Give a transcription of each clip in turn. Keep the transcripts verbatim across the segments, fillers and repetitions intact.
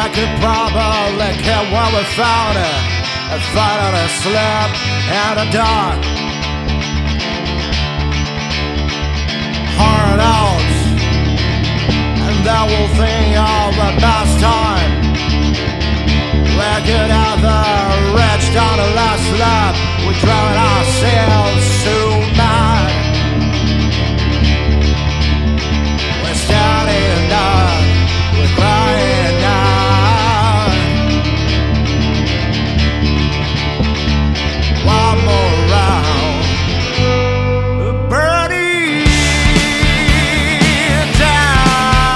I could probably get one without it. I finally slept in the dark. Hard out, and that will think of the best time. We could have the rich down the last lap. We drown ourselves so mad. We're standing up, we're crying out. One more round, burning down.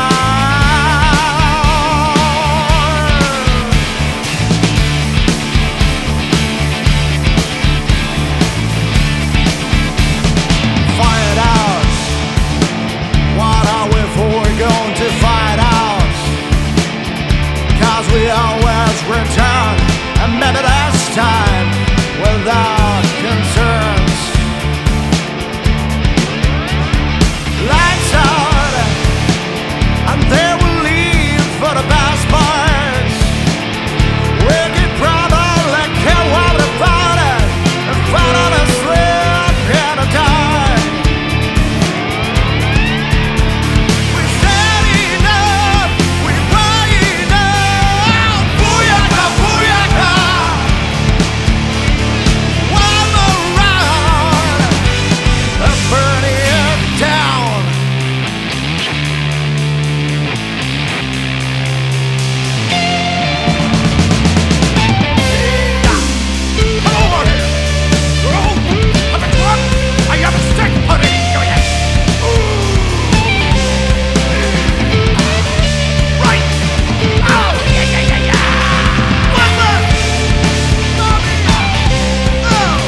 Find out, what are we for going to find out? Cause we always return, and maybe last time without concerns. Lights out, and they will leave for the best parts. We could probably kill one without it, and find out a slip in the dark. We're standing up, we're crying out. Booyaka, booyaka. One more round, and burning it down. Come over here! Oh, I'm a truck! I have a stick, honey! Give me that! Right! Oh, yeah, yeah, yeah, yeah! One left! Mommy! Oh!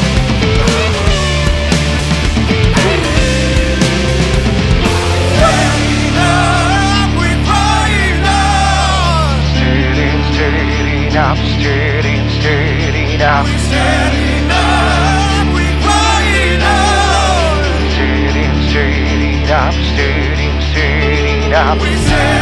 Standing up, we're crying out. Standing, standing up, standing, standing up, We're standing up, we're crying out. standing, standing up, standing, standing up. We're standing